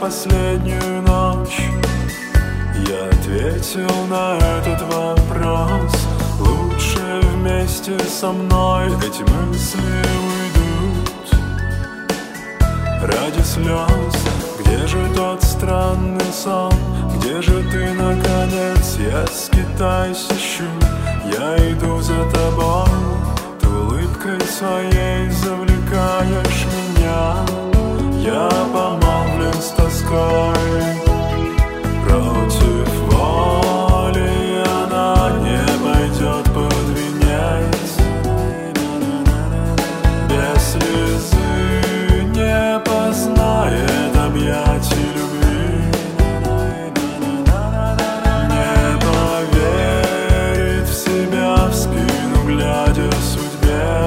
последнюю ночь. Я ответил на этот вопрос: лучше вместе со мной эти мысли уйдут. Ради слез, где же тот странный сон? Где же ты, наконец? Я скитаюсь, ищу, я иду за тобой. Ты улыбкой своей завлекаешь меня. Я помолвлен с тоской. Против воли она не пойдет под венец. Без слезы не познает объятий любви. Не поверит в себя, в спину глядя судьбе.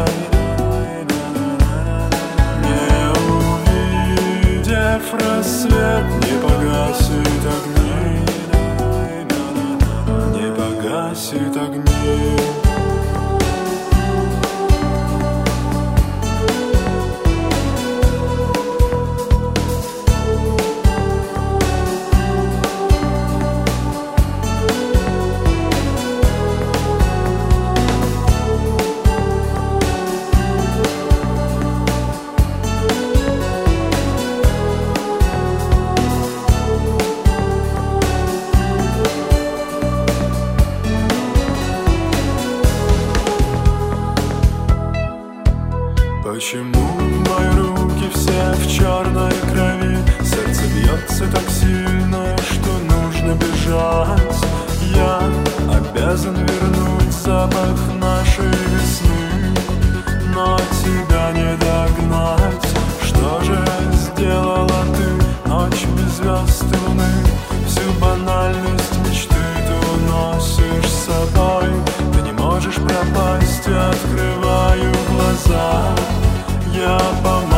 Не увидев рассвет, не погасит огни. Не погасит огни. Почему мои руки все в черной крови? Сердце бьется так сильно, что нужно бежать. Я обязан вернуть запах нашей весны, но тебя не догнать. Что же сделала ты? Ночь без звезд и луны. Всю банальность мечты ты уносишь с собой. Ты не можешь пропасть, я открываю глаза. Я помогу.